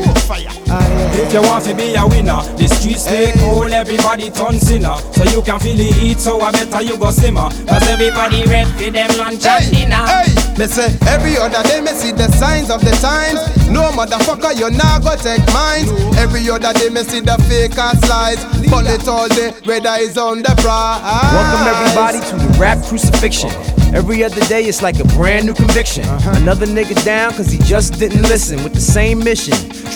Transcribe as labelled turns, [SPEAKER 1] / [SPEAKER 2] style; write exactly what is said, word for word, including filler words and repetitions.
[SPEAKER 1] fire.
[SPEAKER 2] If you want to be a winner, the streets stay cold, everybody turn sinner. So you can feel the heat, so I better you go simmer. Cause everybody ready for them lunch and dinner.
[SPEAKER 1] Hey, me say every other day me see the signs of the times. No motherfucker, you nah go take mine. Every other day me see the fake ass lies. Pull it all day, whether it's on the prize.
[SPEAKER 3] Welcome everybody to the rap crucifixion. Every other day it's like a brand new conviction. Another nigga down cause he just didn't listen with the same mission.